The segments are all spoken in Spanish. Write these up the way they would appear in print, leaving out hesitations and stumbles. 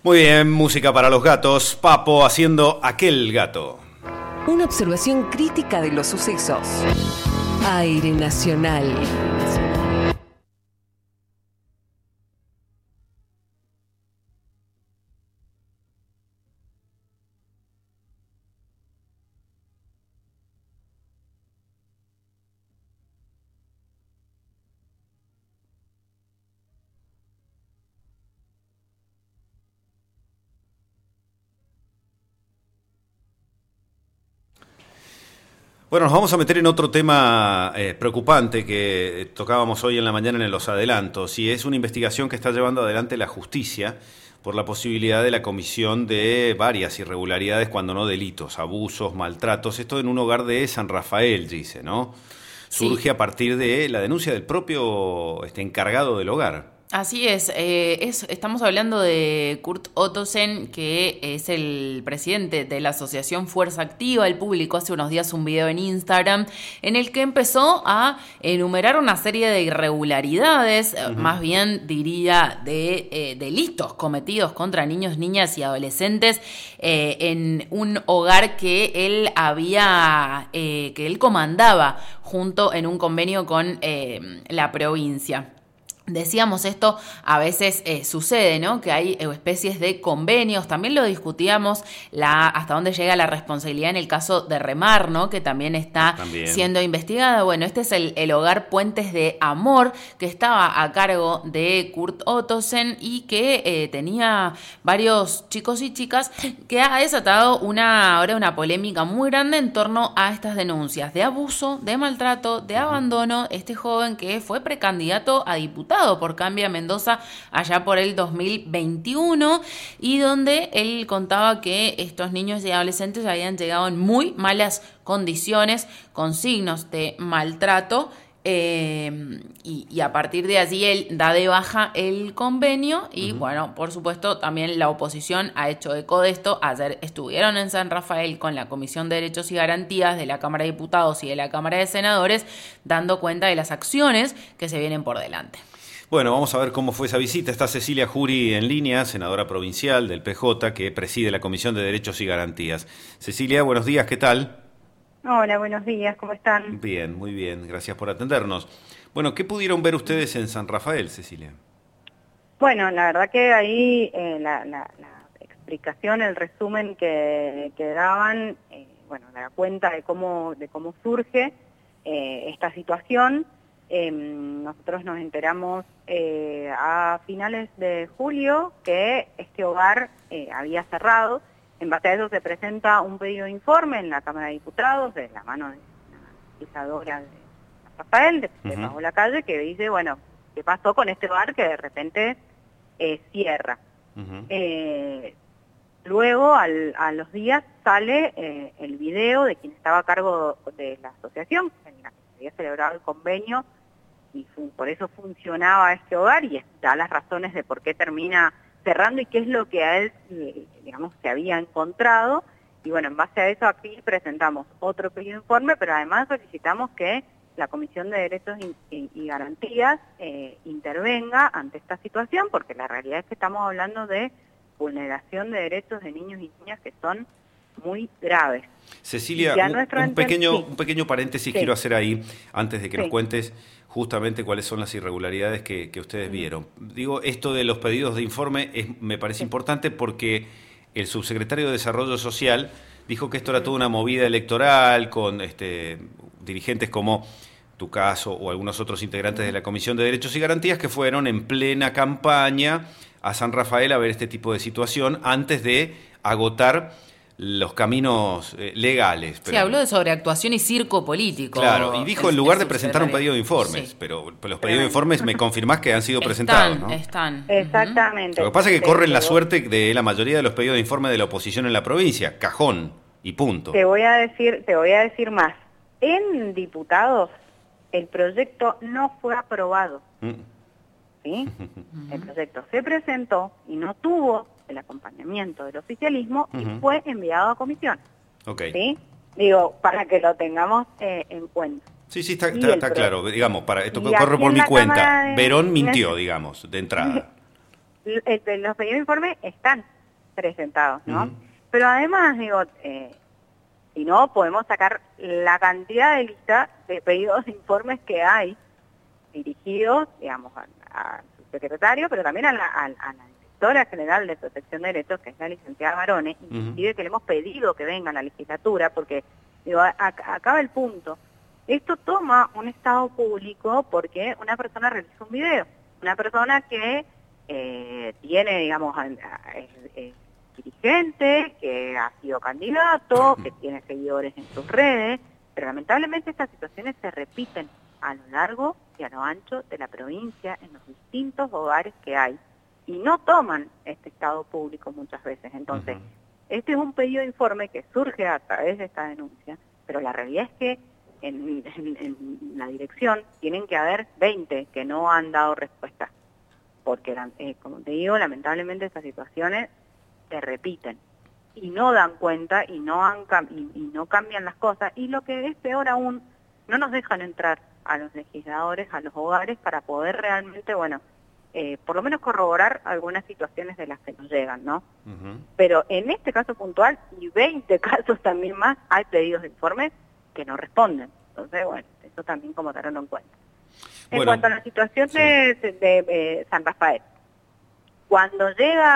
Muy bien, música para los gatos. Papo haciendo Aquel Gato. Una observación crítica de los sucesos. Aire Nacional. Bueno, nos vamos a meter en otro tema preocupante que tocábamos hoy en la mañana en los adelantos, y es una investigación que está llevando adelante la justicia por la posibilidad de la comisión de varias irregularidades, cuando no delitos, abusos, maltratos. Esto en un hogar de San Rafael, dice, ¿no? Surge a partir de la denuncia del propio encargado del hogar. Así es, estamos hablando de Kurt Ottosen, que es el presidente de la asociación Fuerza Activa. Él publicó hace unos días un video en Instagram en el que empezó a enumerar una serie de irregularidades, más bien diría de delitos cometidos contra niños, niñas y adolescentes en un hogar que él comandaba junto en un convenio con la provincia. Decíamos, esto a veces sucede, ¿no? Que hay especies de convenios. También lo discutíamos hasta dónde llega la responsabilidad en el caso de Remar, ¿no? Que también está siendo investigada. Bueno, este es el hogar Puentes de Amor, que estaba a cargo de Kurt Ottosen y que tenía varios chicos y chicas, que ha desatado ahora una polémica muy grande en torno a estas denuncias de abuso, de maltrato, de abandono. Este joven que fue precandidato a diputado por Cambia Mendoza allá por el 2021, y donde él contaba que estos niños y adolescentes habían llegado en muy malas condiciones, con signos de maltrato, y a partir de allí él da de baja el convenio y bueno, por supuesto también la oposición ha hecho eco de esto. Ayer estuvieron en San Rafael con la Comisión de Derechos y Garantías de la Cámara de Diputados y de la Cámara de Senadores, dando cuenta de las acciones que se vienen por delante. Bueno, vamos a ver cómo fue esa visita. Está Cecilia Jury en línea, senadora provincial del PJ, que preside la Comisión de Derechos y Garantías. Cecilia, buenos días, ¿qué tal? Hola, buenos días, ¿cómo están? Bien, muy bien, gracias por atendernos. Bueno, ¿qué pudieron ver ustedes en San Rafael, Cecilia? Bueno, la verdad que ahí la explicación, el resumen que daban, bueno, da cuenta de cómo surge esta situación. Nosotros nos enteramos a finales de julio que este hogar había cerrado. En base a eso se presenta un pedido de informe en la Cámara de Diputados de la mano de la legisladora de Rafael, de Paola Calle, que dice, bueno, ¿qué pasó con este hogar que de repente cierra? Luego, a los días, sale el video de quien estaba a cargo de la asociación, en la que se había celebrado el convenio, y por eso funcionaba este hogar, y da las razones de por qué termina cerrando y qué es lo que a él, digamos, se había encontrado. Y bueno, en base a eso aquí presentamos otro pedido de informe, pero además solicitamos que la Comisión de Derechos y Garantías intervenga ante esta situación, porque la realidad es que estamos hablando de vulneración de derechos de niños y niñas que son muy graves. Cecilia, un pequeño paréntesis quiero hacer ahí, antes de que nos cuentes justamente cuáles son las irregularidades que ustedes vieron. Digo, esto de los pedidos de informe me parece importante porque el subsecretario de Desarrollo Social dijo que esto era toda una movida electoral con dirigentes como tu caso o algunos otros integrantes de la Comisión de Derechos y Garantías que fueron en plena campaña a San Rafael a ver este tipo de situación antes de agotar los caminos legales. Sí, habló de sobreactuación y circo político. Claro, y dijo en lugar de presentar un pedido de informes, pero los pedidos de informes me confirmás que han sido presentados, ¿no? Están. Exactamente. Lo que pasa es que corren la suerte de la mayoría de los pedidos de informe de la oposición en la provincia, cajón y punto. Te voy a decir más. En diputados el proyecto no fue aprobado. ¿Sí? El proyecto se presentó y no tuvo el acompañamiento del oficialismo y fue enviado a comisión. ¿Sí? Digo, para que lo tengamos en cuenta. Sí, está claro. Digamos, esto corre por mi cuenta. Verón mintió, digamos, de entrada. Los pedidos de informe están presentados, ¿no? Pero además, digo, si no, podemos sacar la cantidad de lista de pedidos de informes que hay dirigidos, digamos, a su secretario, pero también a la directora general de Protección de Derechos, que es la licenciada Barone, inclusive que le hemos pedido que venga a la legislatura, porque, digo, acaba el punto. Esto toma un estado público porque una persona realiza un video, una persona que tiene, digamos, es dirigente, que ha sido candidato, que tiene seguidores en sus redes, pero lamentablemente estas situaciones se repiten a lo largo y a lo ancho de la provincia, en los distintos hogares que hay, y no toman este estado público muchas veces. Entonces, este es un pedido de informe que surge a través de esta denuncia, pero la realidad es que en la dirección tienen que haber 20 que no han dado respuesta, porque, como te digo, lamentablemente estas situaciones se repiten y no dan cuenta y no cambian las cosas, y lo que es peor aún, no nos dejan entrar a los legisladores, a los hogares, para poder realmente, bueno, por lo menos corroborar algunas situaciones de las que nos llegan, ¿no? Pero en este caso puntual, y 20 casos también más, hay pedidos de informes que no responden. Entonces, bueno, eso también como tenerlo en cuenta. En cuanto a la situación de San Rafael, cuando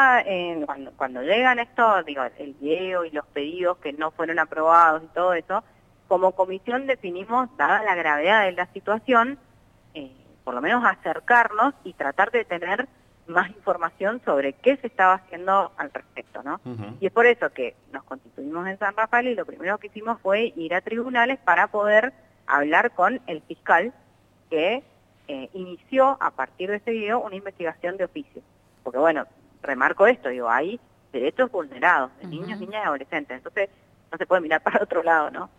llegan estos, digo, el video y los pedidos que no fueron aprobados y todo eso, como comisión definimos, dada la gravedad de la situación, por lo menos acercarnos y tratar de tener más información sobre qué se estaba haciendo al respecto, ¿no? Y es por eso que nos constituimos en San Rafael y lo primero que hicimos fue ir a tribunales para poder hablar con el fiscal que inició a partir de este video una investigación de oficio. Porque bueno, remarco esto, digo, hay derechos vulnerados de niños, niñas y adolescentes, entonces no se puede mirar para otro lado, ¿no?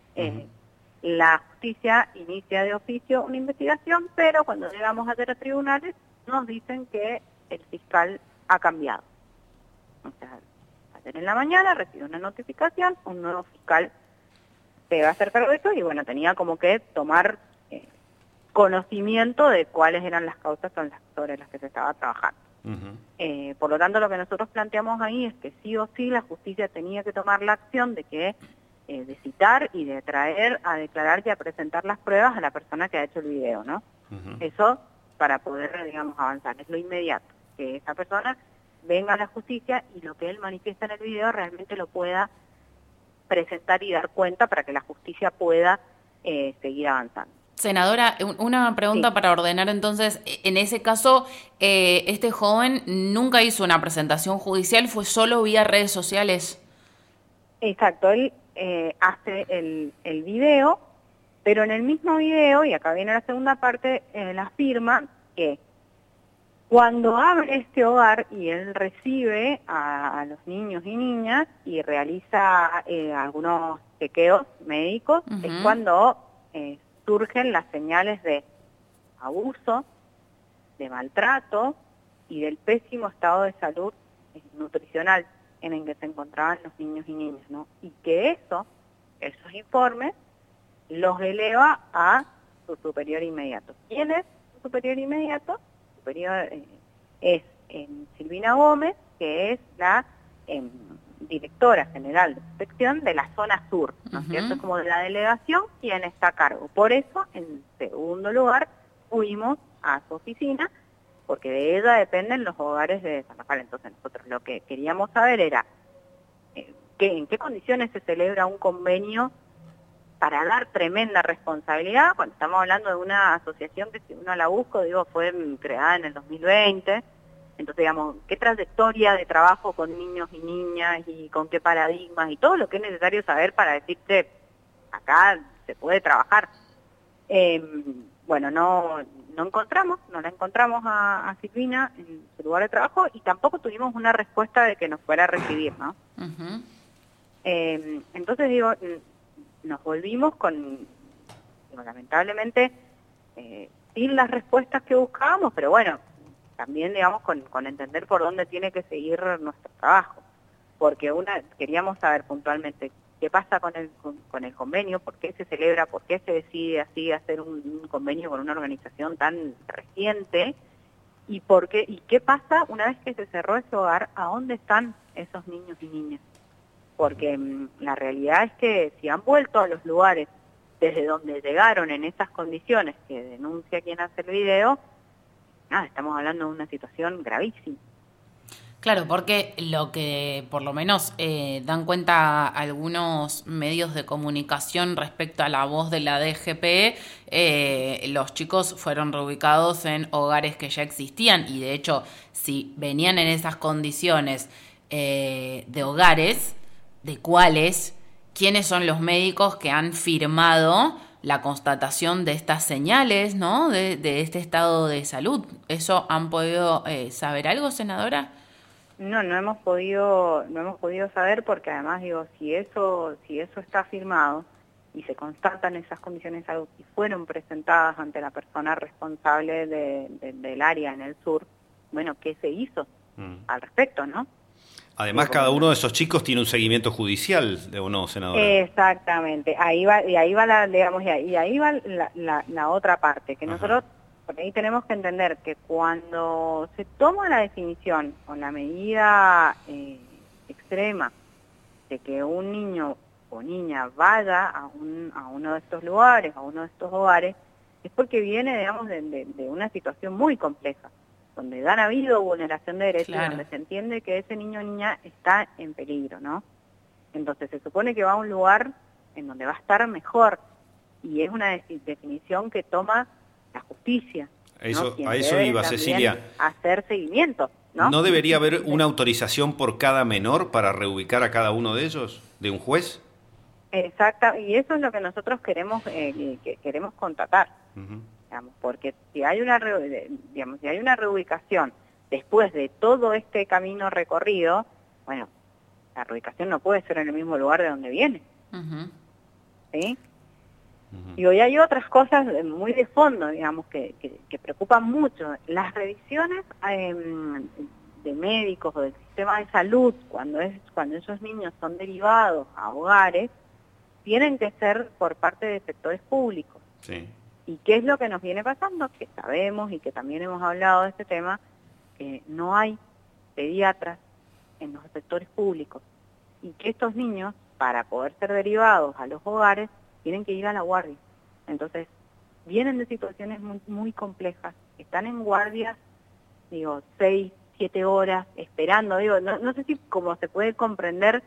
La justicia inicia de oficio una investigación, pero cuando llegamos a los tribunales nos dicen que el fiscal ha cambiado. O sea, ayer en la mañana recibe una notificación, un nuevo fiscal se va a hacer cargo de eso y bueno, tenía como que tomar conocimiento de cuáles eran las causas sobre las que se estaba trabajando. Por lo tanto, lo que nosotros planteamos ahí es que sí o sí la justicia tenía que tomar la acción de citar y de traer a declarar y a presentar las pruebas a la persona que ha hecho el video, ¿no? Eso para poder, digamos, avanzar. Es lo inmediato, que esa persona venga a la justicia y lo que él manifiesta en el video realmente lo pueda presentar y dar cuenta para que la justicia pueda seguir avanzando. Senadora, una pregunta para ordenar entonces. En ese caso, este joven nunca hizo una presentación judicial, fue solo vía redes sociales. Exacto, él hace el video, pero en el mismo video, y acá viene la segunda parte, él afirma que cuando abre este hogar y él recibe a los niños y niñas y realiza algunos chequeos médicos, es cuando surgen las señales de abuso, de maltrato y del pésimo estado de salud nutricional en el que se encontraban los niños y niñas, ¿no? Y que esos informes los eleva a su superior inmediato. ¿Quién es su superior inmediato? Es Silvina Gómez, que es la directora general de protección de la zona sur, ¿no es cierto? Como de la delegación, quien está a cargo. Por eso, en segundo lugar, fuimos a su oficina, porque de ella dependen los hogares de San Rafael. Entonces nosotros lo que queríamos saber era en qué condiciones se celebra un convenio para dar tremenda responsabilidad, cuando estamos hablando de una asociación que, si uno la busco, digo, fue creada en el 2020, entonces, digamos, qué trayectoria de trabajo con niños y niñas y con qué paradigmas y todo lo que es necesario saber para decirte, acá se puede trabajar. Bueno, no la encontramos a Silvina en su lugar de trabajo y tampoco tuvimos una respuesta de que nos fuera a recibir, ¿no? Entonces, digo, nos volvimos lamentablemente, sin las respuestas que buscábamos, pero bueno, también, digamos, con entender por dónde tiene que seguir nuestro trabajo, porque queríamos saber puntualmente qué pasa con el convenio, por qué se celebra, por qué se decide así hacer un convenio con una organización tan reciente, ¿Y por qué? ¿Y qué pasa una vez que se cerró ese hogar? ¿A dónde están esos niños y niñas? Porque la realidad es que si han vuelto a los lugares desde donde llegaron en esas condiciones que denuncia quien hace el video, estamos hablando de una situación gravísima. Claro, porque lo que por lo menos dan cuenta algunos medios de comunicación respecto a la voz de la DGP, los chicos fueron reubicados en hogares que ya existían y de hecho si venían en esas condiciones de hogares, ¿de cuáles? ¿Quiénes son los médicos que han firmado la constatación de estas señales, ¿no? de este estado de salud? ¿Eso han podido saber algo, senadora? No hemos podido saber porque además digo, si eso está firmado y se constatan esas condiciones de salud y fueron presentadas ante la persona responsable del área en el sur, bueno, ¿qué se hizo al respecto, no? Además, cada uno de esos chicos tiene un seguimiento judicial, ¿o no, senadora? Exactamente, ahí va la otra parte, que nosotros por ahí tenemos que entender que cuando se toma la definición o la medida extrema de que un niño o niña vaya a uno de estos lugares, a uno de estos hogares, es porque viene, digamos, de una situación muy compleja, donde han habido vulneración de derechos, claro, donde se entiende que ese niño o niña está en peligro, ¿no? Entonces se supone que va a un lugar en donde va a estar mejor, y es una definición que toma la justicia. A eso iba, Cecilia. Hacer seguimiento, ¿no? ¿No debería haber una autorización por cada menor para reubicar a cada uno de ellos, de un juez? Exacto, y eso es lo que nosotros queremos contratar, digamos, porque si hay una reubicación después de todo este camino recorrido, bueno, la reubicación no puede ser en el mismo lugar de donde viene, ¿sí? Y hoy hay otras cosas muy de fondo, digamos, que preocupan mucho. Las revisiones de médicos o del sistema de salud, cuando esos niños son derivados a hogares, tienen que ser por parte de sectores públicos. Sí. ¿Y qué es lo que nos viene pasando? Que sabemos y que también hemos hablado de este tema, que no hay pediatras en los sectores públicos. Y que estos niños, para poder ser derivados a los hogares, tienen que ir a la guardia. Entonces, vienen de situaciones muy, muy complejas. Están en guardias, 6, 7 horas, esperando. No sé si como se puede comprender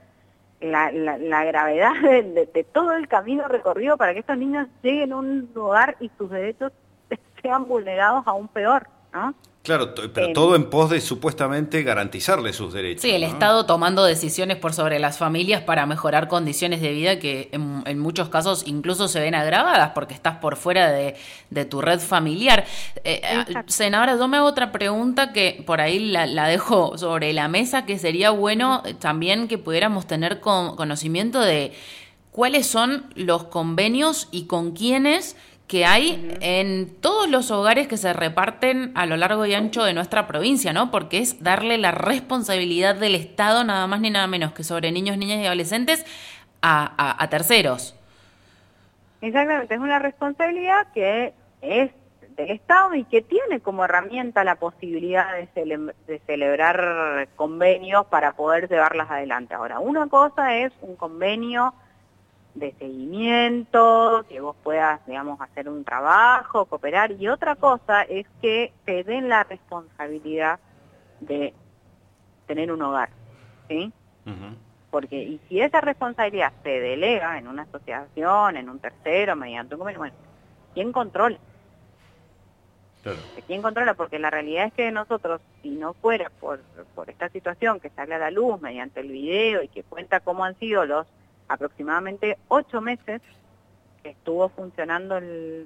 la gravedad de todo el camino recorrido para que estos niños lleguen a un lugar y sus derechos sean vulnerados aún peor, ¿no? Claro, pero todo en pos de supuestamente garantizarles sus derechos. Sí, el Estado tomando decisiones por sobre las familias para mejorar condiciones de vida que en muchos casos incluso se ven agravadas porque estás por fuera de tu red familiar. Senadora, yo me hago otra pregunta que por ahí la dejo sobre la mesa, que sería bueno también que pudiéramos tener conocimiento de cuáles son los convenios y con quiénes que hay en todos los hogares que se reparten a lo largo y ancho de nuestra provincia, ¿no? Porque es darle la responsabilidad del Estado, nada más ni nada menos que sobre niños, niñas y adolescentes, a terceros. Exactamente, es una responsabilidad que es del Estado y que tiene como herramienta la posibilidad de celebrar convenios para poder llevarlas adelante. Ahora, una cosa es un convenio de seguimiento, que vos puedas, digamos, hacer un trabajo, cooperar, y otra cosa es que te den la responsabilidad de tener un hogar, ¿sí? Porque, y si esa responsabilidad se delega en una asociación, en un tercero, mediante un convenio, bueno, ¿quién controla? Claro. ¿Quién controla? Porque la realidad es que nosotros, si no fuera por esta situación que sale a la luz mediante el video y que cuenta cómo han sido los aproximadamente 8 meses que estuvo funcionando el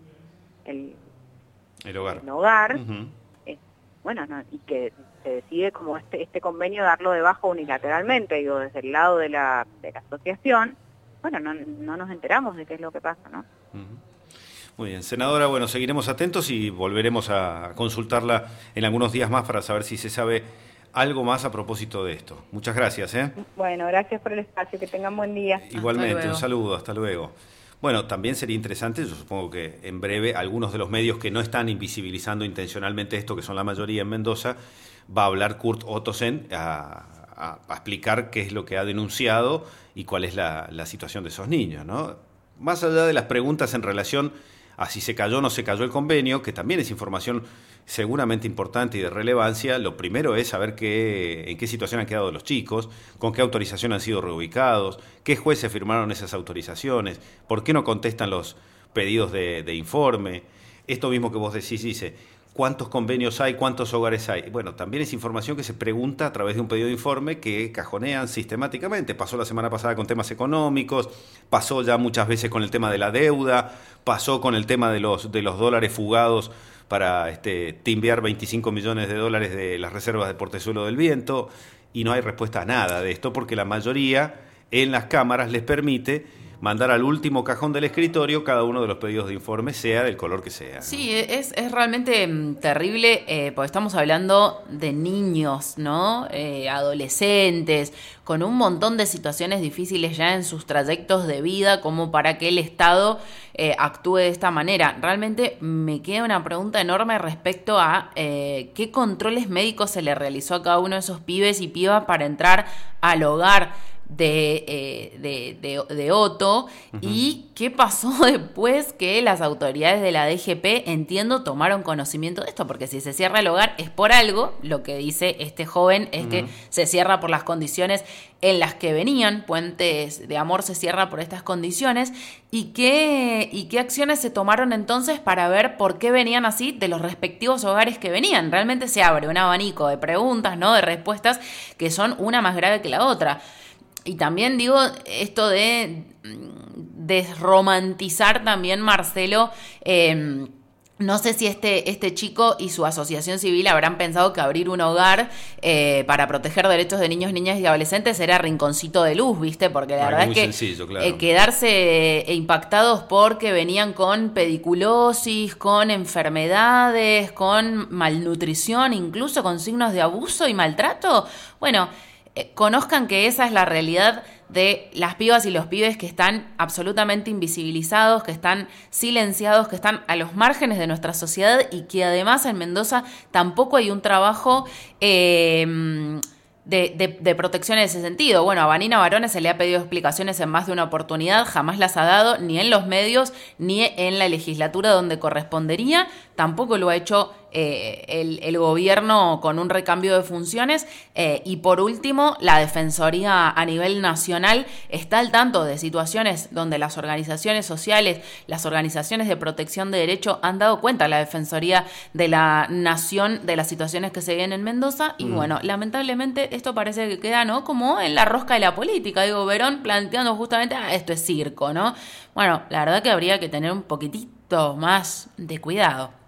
hogar, y que se decide como este convenio darlo de baja unilateralmente, desde el lado de la asociación, no nos enteramos de qué es lo que pasa, ¿no? Muy bien, senadora, seguiremos atentos y volveremos a consultarla en algunos días más para saber si se sabe algo más a propósito de esto. Muchas gracias. Bueno, gracias por el espacio, que tengan buen día. Igualmente, un saludo, hasta luego. Bueno, también sería interesante, yo supongo que en breve algunos de los medios que no están invisibilizando intencionalmente esto, que son la mayoría en Mendoza, va a hablar Kurt Ottosen a explicar qué es lo que ha denunciado y cuál es la situación de esos niños, ¿no? Más allá de las preguntas en relación a si se cayó o no se cayó el convenio, que también es información seguramente importante y de relevancia, lo primero es saber en qué situación han quedado los chicos, con qué autorización han sido reubicados, qué jueces firmaron esas autorizaciones, por qué no contestan los pedidos de informe. Esto mismo que vos decís dice, ¿cuántos convenios hay? ¿Cuántos hogares hay? Bueno, también es información que se pregunta a través de un pedido de informe que cajonean sistemáticamente. Pasó la semana pasada con temas económicos, pasó ya muchas veces con el tema de la deuda, pasó con el tema de los dólares fugados para timbear 25 millones de dólares de las reservas de Portezuelo del Viento, y no hay respuesta a nada de esto porque la mayoría en las cámaras les permite mandar al último cajón del escritorio cada uno de los pedidos de informe, sea del color que sea, ¿no? Sí, es realmente terrible, porque estamos hablando de niños, ¿no? Adolescentes, con un montón de situaciones difíciles ya en sus trayectos de vida, como para que el Estado actúe de esta manera. Realmente me queda una pregunta enorme respecto a qué controles médicos se le realizó a cada uno de esos pibes y pibas para entrar al hogar de Otto, uh-huh. Y qué pasó después que las autoridades de la DGP, entiendo, tomaron conocimiento de esto, porque si se cierra el hogar es por algo. Lo que dice este joven es, uh-huh, que se cierra por las condiciones en las que venían. Puentes de Amor se cierra por estas condiciones. ¿Y qué acciones se tomaron entonces para ver por qué venían así de los respectivos hogares que venían? Realmente se abre un abanico de preguntas, ¿no? De respuestas que son una más grave que la otra. Y también digo esto de desromantizar también, Marcelo, no sé si este chico y su asociación civil habrán pensado que abrir un hogar para proteger derechos de niños, niñas y adolescentes era rinconcito de luz, ¿viste? Porque la verdad es que sencillo, claro. Quedarse impactados porque venían con pediculosis, con enfermedades, con malnutrición, incluso con signos de abuso y maltrato, bueno, conozcan que esa es la realidad de las pibas y los pibes que están absolutamente invisibilizados, que están silenciados, que están a los márgenes de nuestra sociedad, y que además en Mendoza tampoco hay un trabajo de protección en ese sentido. Bueno, a Vanina Barones se le ha pedido explicaciones en más de una oportunidad, jamás las ha dado, ni en los medios, ni en la legislatura donde correspondería. Tampoco lo ha hecho el gobierno con un recambio de funciones. Y por último, la Defensoría a nivel nacional está al tanto de situaciones donde las organizaciones sociales, las organizaciones de protección de derecho han dado cuenta a la Defensoría de la Nación de las situaciones que se viven en Mendoza. Y bueno, lamentablemente esto parece que queda, ¿no?, como en la rosca de la política. Digo, Verón planteando justamente, esto es circo, ¿no? Bueno, la verdad que habría que tener un poquitito más de cuidado.